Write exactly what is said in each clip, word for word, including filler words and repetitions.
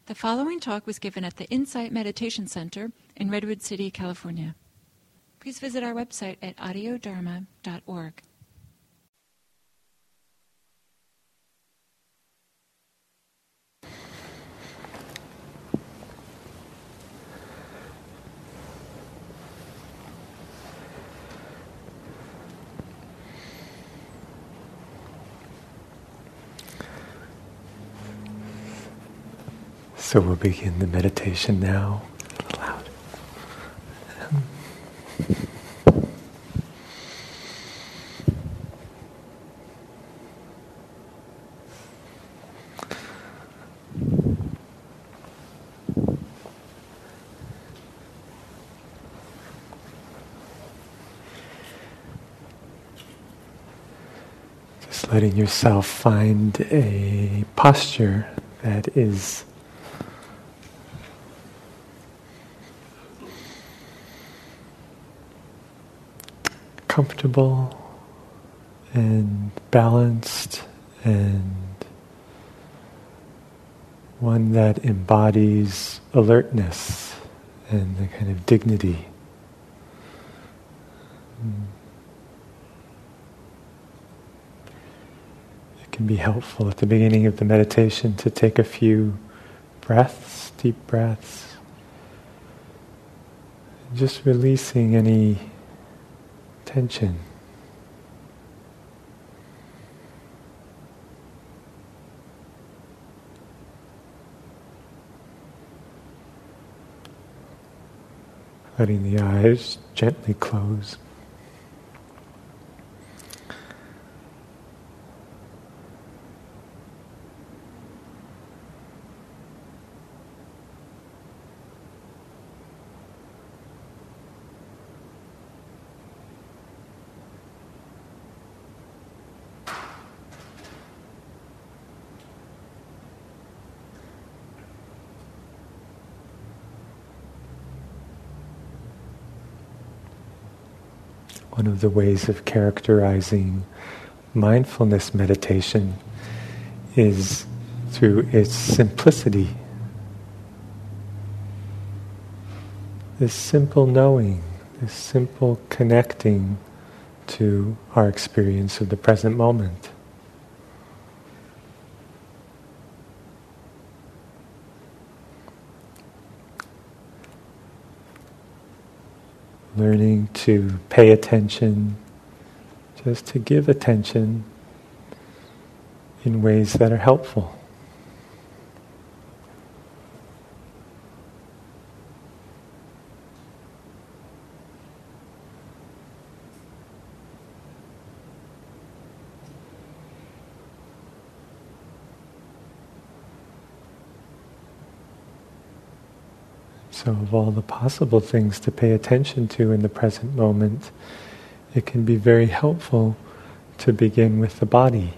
The following talk was given at the Insight Meditation Center in Redwood City, California. Please visit our website at audio dharma dot org. So we'll begin the meditation now. A little loud. Just letting yourself find a posture that is comfortable and balanced, and one that embodies alertness and the kind of dignity. It can be helpful at the beginning of the meditation to take a few breaths, deep breaths, just releasing any tension. Letting the eyes gently close. One of the ways of characterizing mindfulness meditation is through its simplicity. This simple knowing, this simple connecting to our experience of the present moment. Learning to pay attention, just to give attention in ways that are helpful. So of all the possible things to pay attention to in the present moment, it can be very helpful to begin with the body.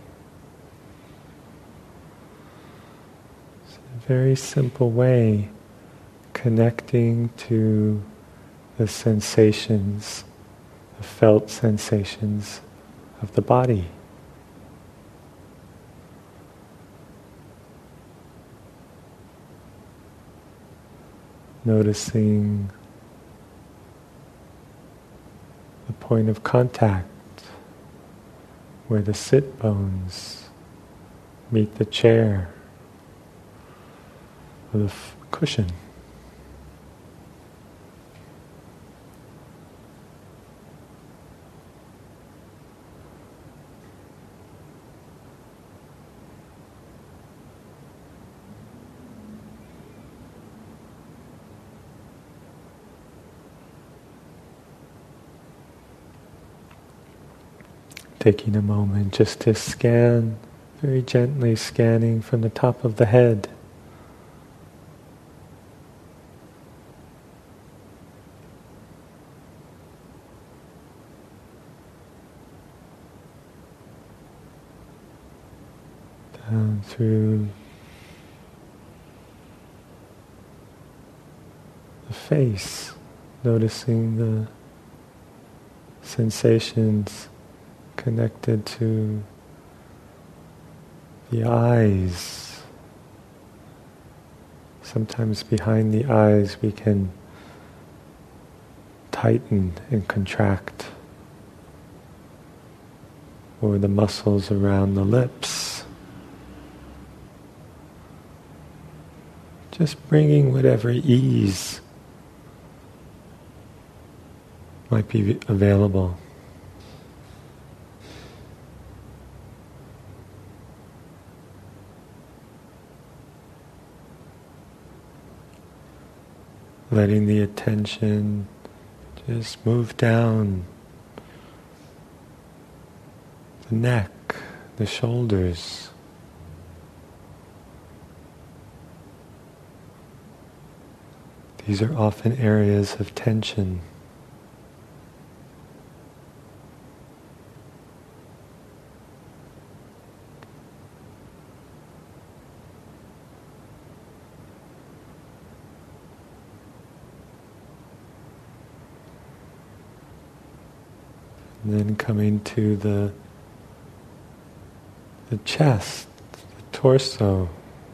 It's a very simple way, connecting to the sensations, the felt sensations of the body. Noticing the point of contact where the sit bones meet the chair or the f- cushion. Taking a moment just to scan, very gently scanning from the top of the head. Down through the face, noticing the sensations connected to the eyes, Sometimes behind the eyes we can tighten and contract, or the muscles around the lips. Just bringing whatever ease might be available. Letting the attention just move down the neck, the shoulders. These are often areas of tension. And then coming to the the chest, the torso,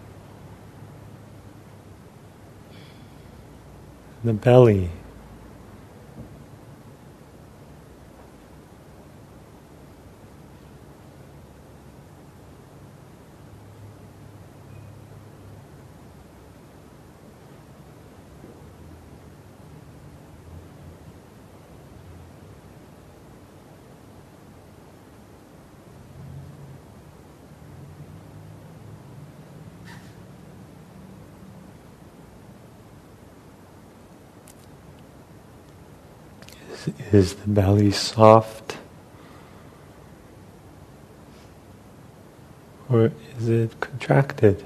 the belly. Is the belly soft, or is it contracted?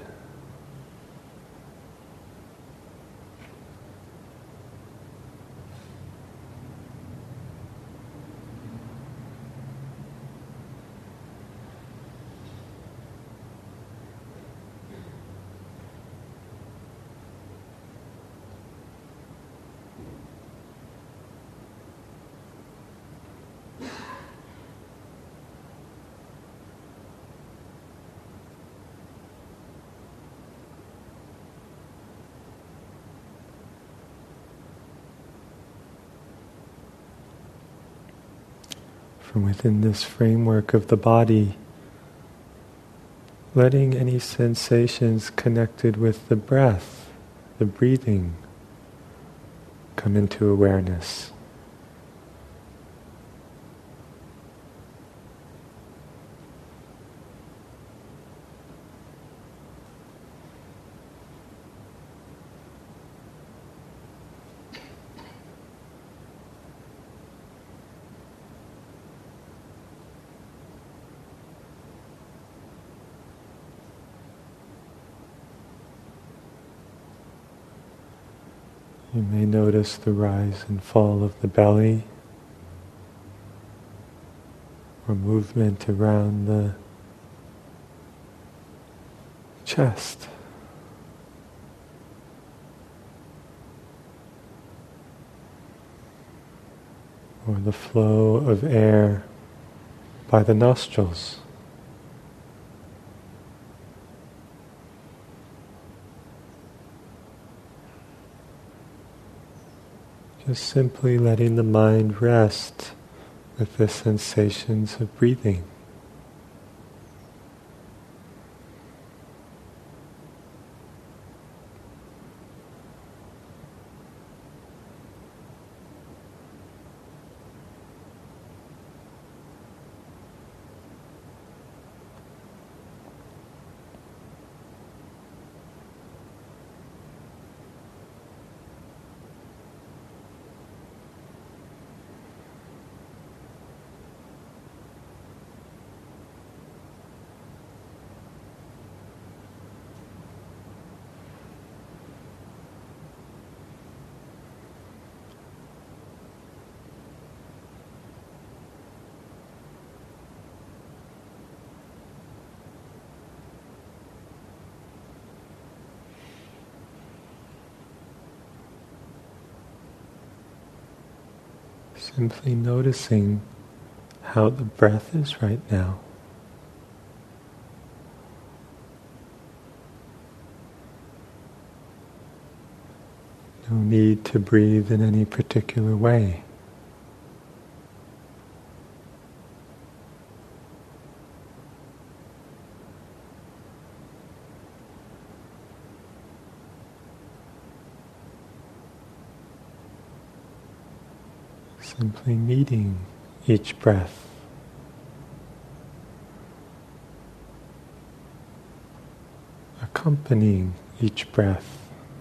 From within this framework of the body, letting any sensations connected with the breath, the breathing, come into awareness. You may notice the rise and fall of the belly, or movement around the chest. Or the flow of air by the nostrils. Just simply letting the mind rest with the sensations of breathing. Simply noticing how the breath is right now. No need to breathe in any particular way. Simply meeting each breath. Accompanying each breath.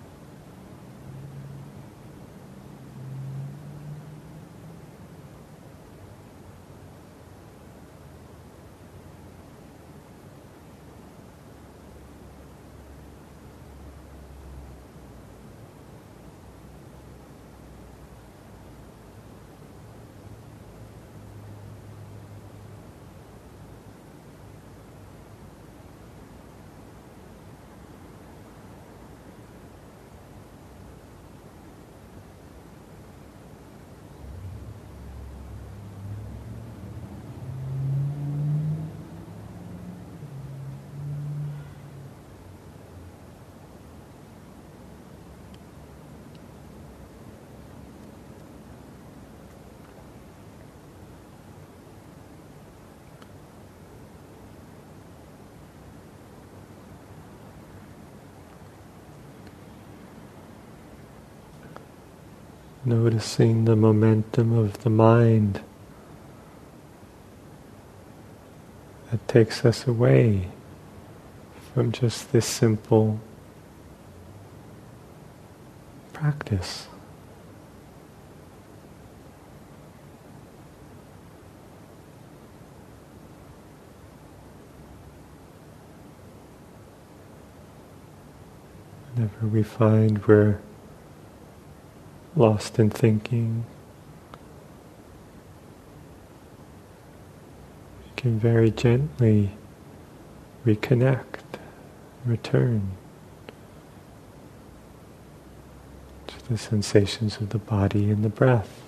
Noticing the momentum of the mind that takes us away from just this simple practice. Whenever we find we're lost in thinking, we can very gently reconnect, return to the sensations of the body and the breath.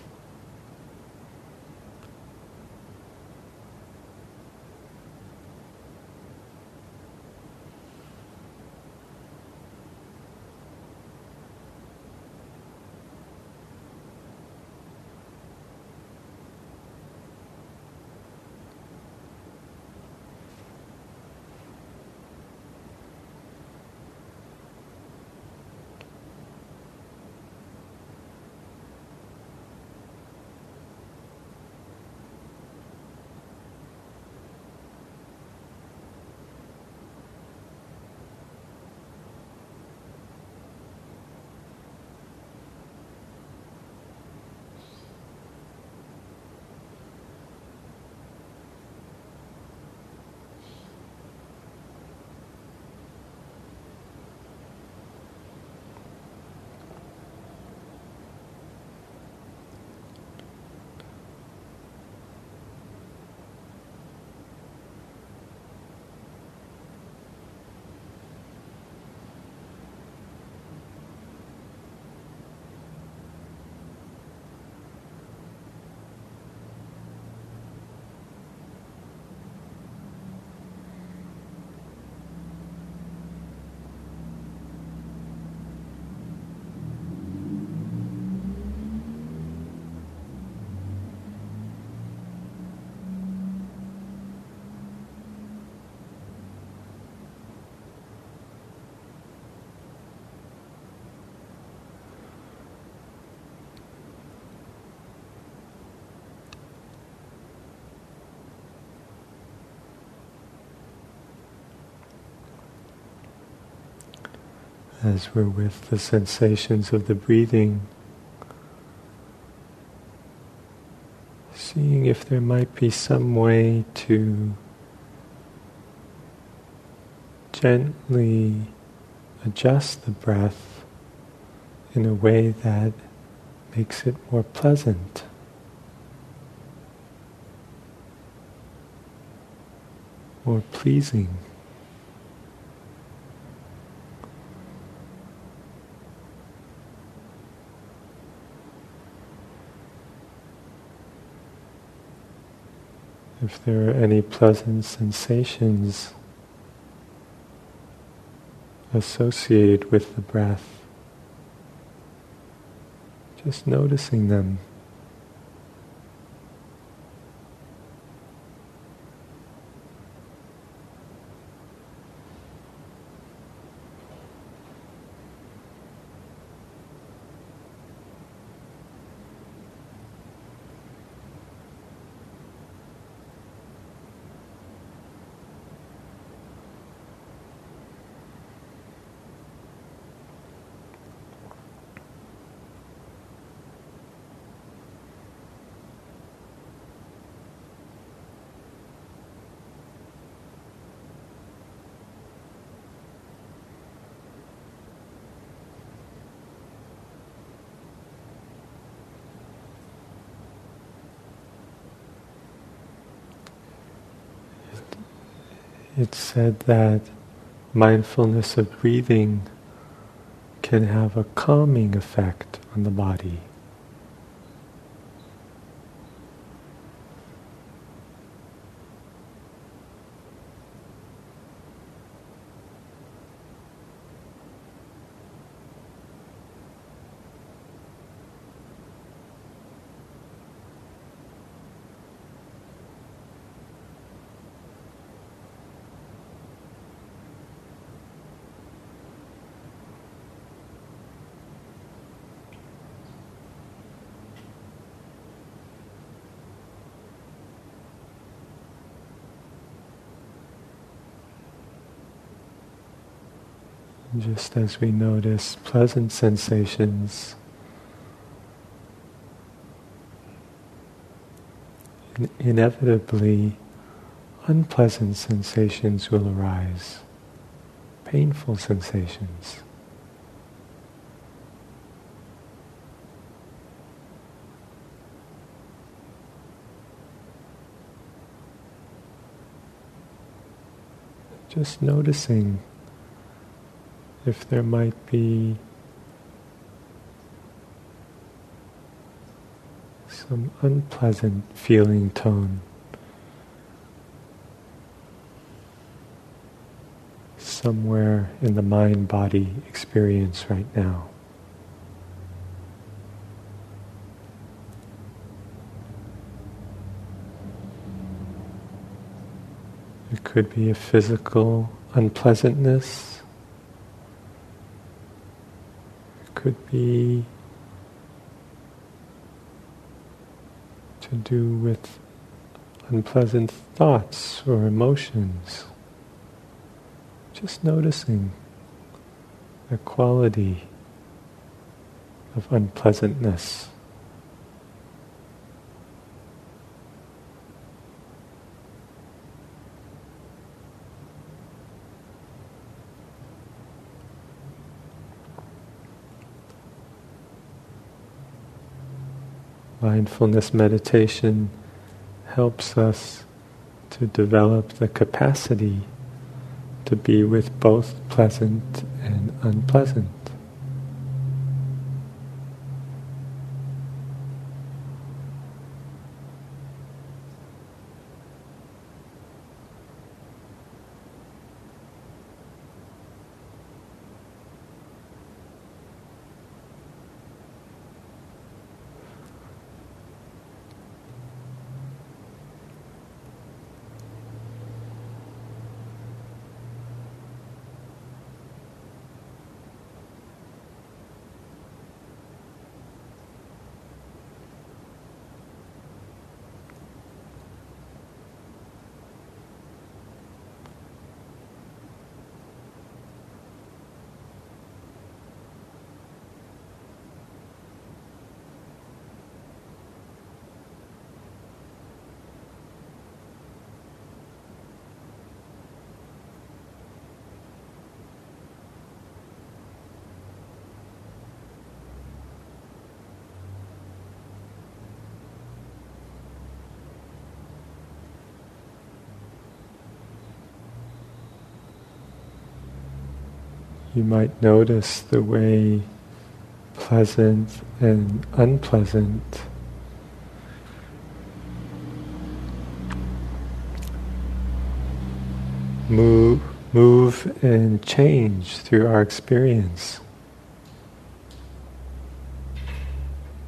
As we're with the sensations of the breathing, seeing if there might be some way to gently adjust the breath in a way that makes it more pleasant, more pleasing. If there are any pleasant sensations associated with the breath, Just noticing them. It's said that mindfulness of breathing can have a calming effect on the body. Just as we notice pleasant sensations, in- inevitably unpleasant sensations will arise, painful sensations. Just noticing if there might be some unpleasant feeling tone, somewhere in the mind-body experience right now. It could be a physical unpleasantness. Could be to do with unpleasant thoughts or emotions. Just noticing the quality of unpleasantness. Mindfulness meditation helps us to develop the capacity to be with both pleasant and unpleasant. You might notice the way pleasant and unpleasant move, move and change through our experience.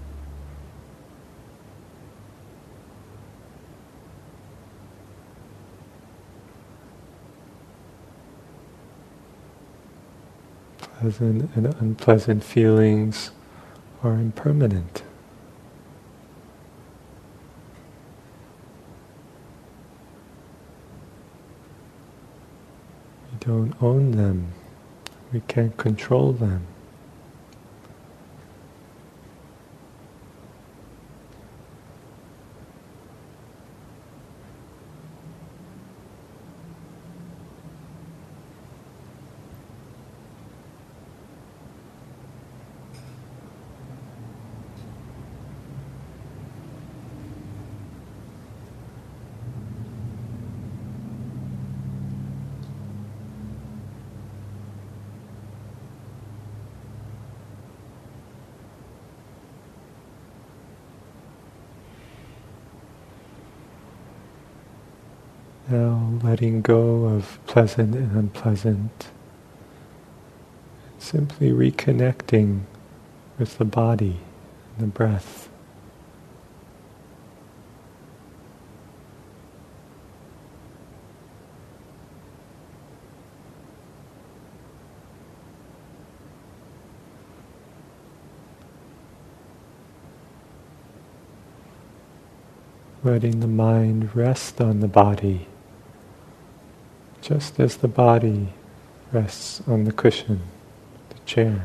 pleasant and unpleasant feelings are impermanent. We don't own them. We can't control them. Now letting go of pleasant and unpleasant, simply reconnecting with the body and the breath. Letting the mind rest on the body, just as the body rests on the cushion, the chair.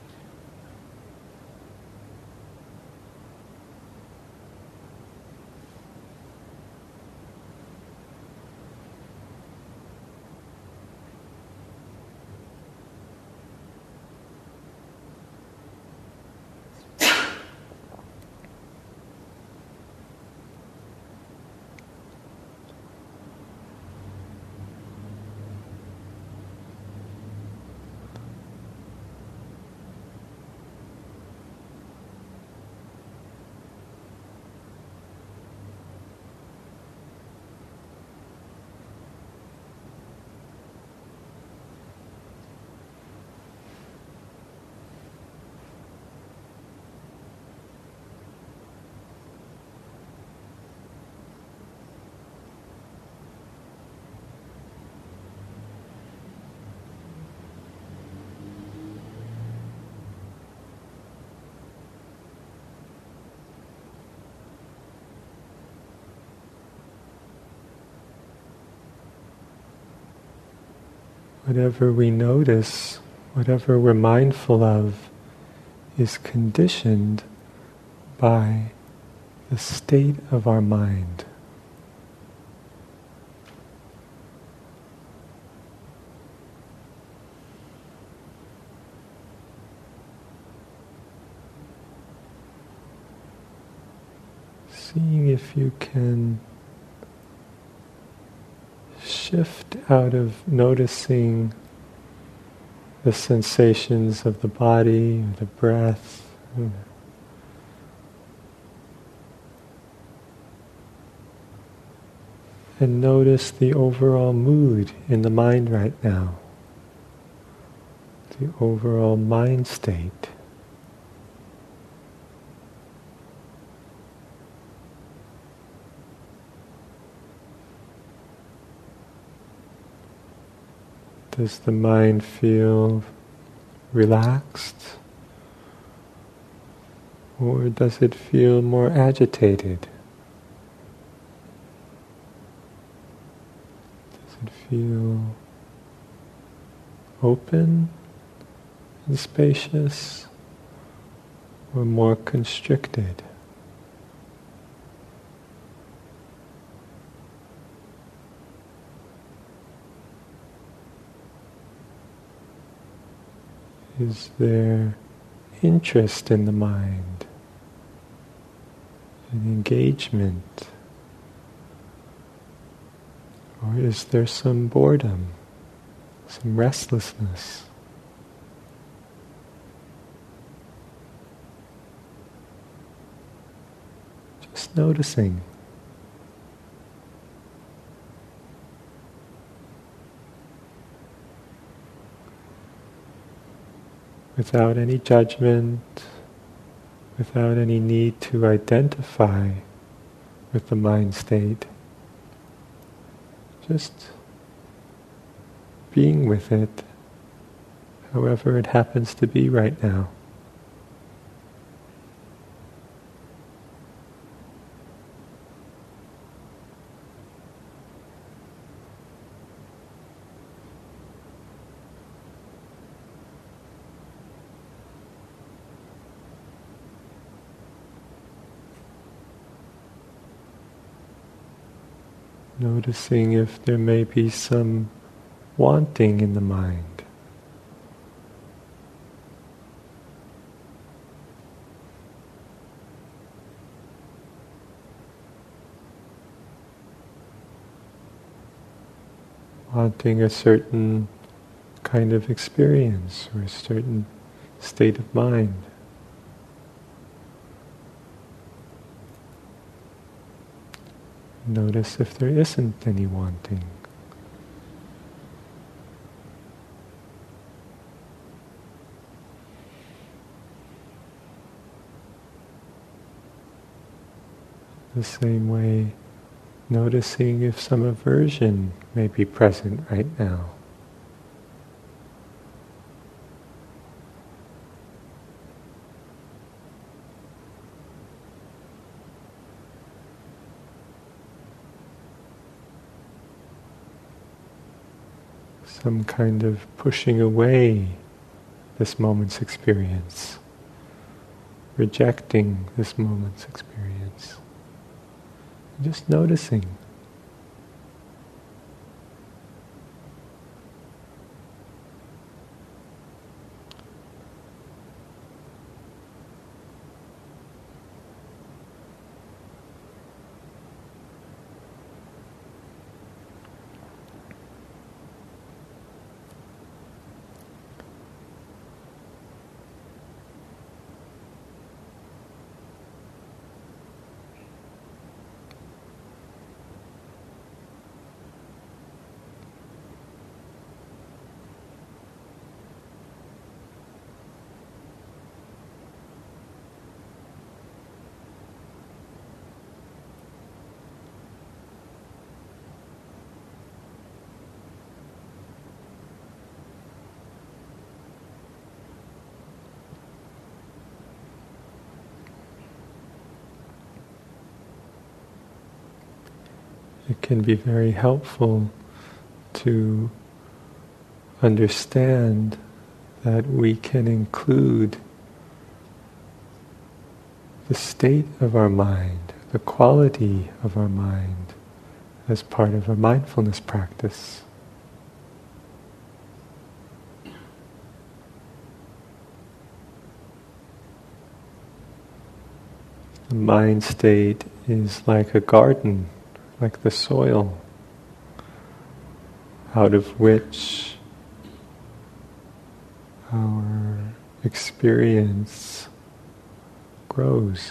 Whatever we notice, whatever we're mindful of, is conditioned by the state of our mind. Seeing if you can shift out of noticing the sensations of the body, the breath, and notice the overall mood in the mind right now, the overall mind state. Does the mind feel relaxed? Or does it feel more agitated? Does it feel open and spacious? Or more constricted? Is there interest in the mind, and engagement? Or is there some boredom, some restlessness? Just noticing. Without any judgment, without any need to identify with the mind state. Just being with it however it happens to be right now. Noticing if there may be some wanting in the mind. Wanting a certain kind of experience or a certain state of mind. Notice if there isn't any wanting. The same way, noticing if some aversion may be present right now. Some kind of pushing away this moment's experience, rejecting this moment's experience. Just noticing. It can be very helpful to understand that we can include the state of our mind, the quality of our mind, as part of a mindfulness practice. The mind state is like a garden, like the soil, out of which our experience grows.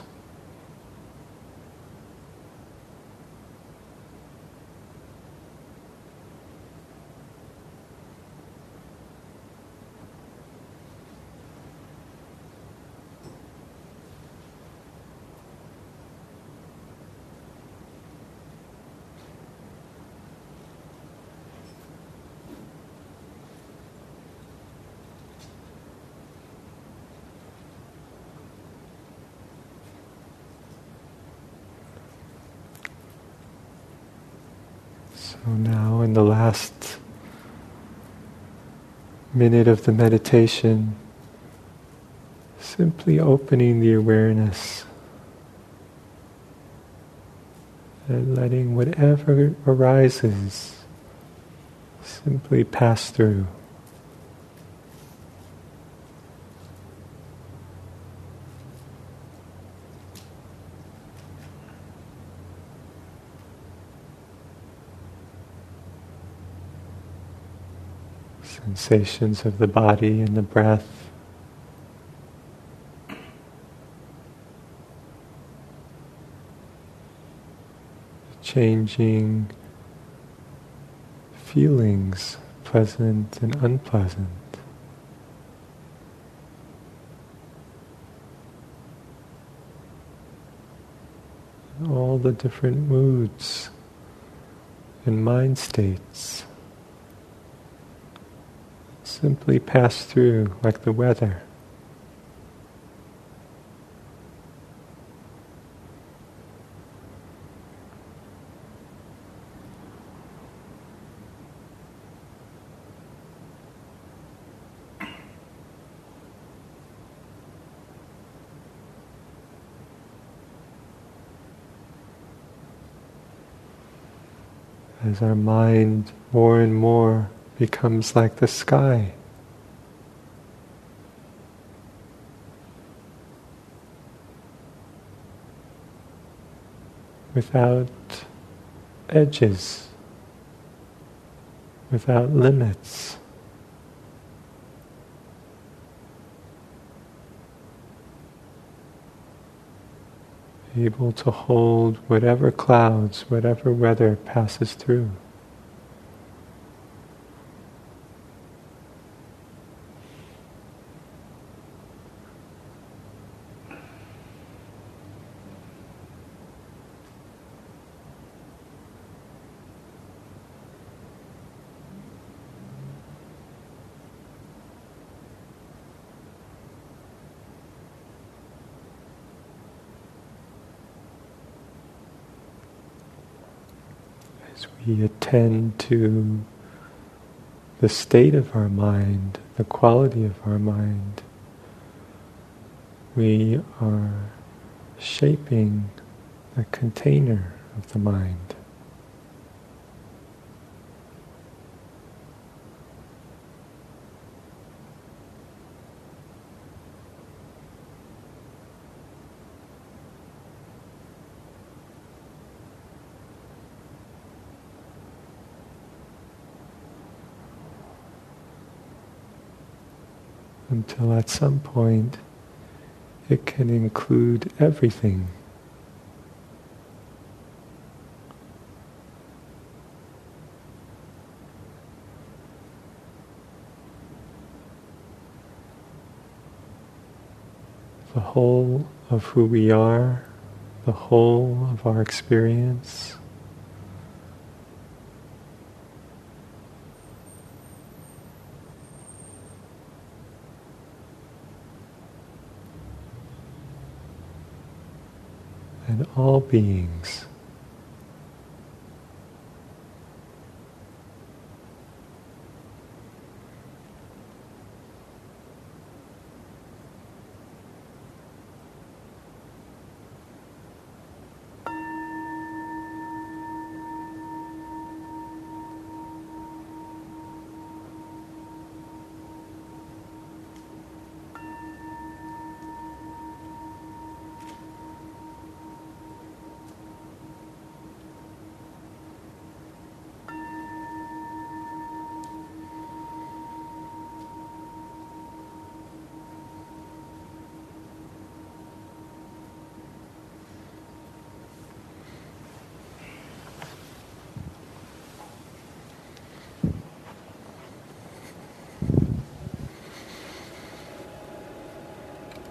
So now in the last minute of the meditation, simply opening the awareness and letting whatever arises simply pass through. Sensations of the body and the breath. Changing feelings, pleasant and unpleasant. All the different moods and mind states. simply pass through like the weather. As our mind more and more becomes like the sky. Without edges, without limits. Able to hold whatever clouds, whatever weather passes through. As we attend to the state of our mind, the quality of our mind, we are shaping the container of the mind. Until at some point it can include everything. The whole of who we are, the whole of our experience. And all beings.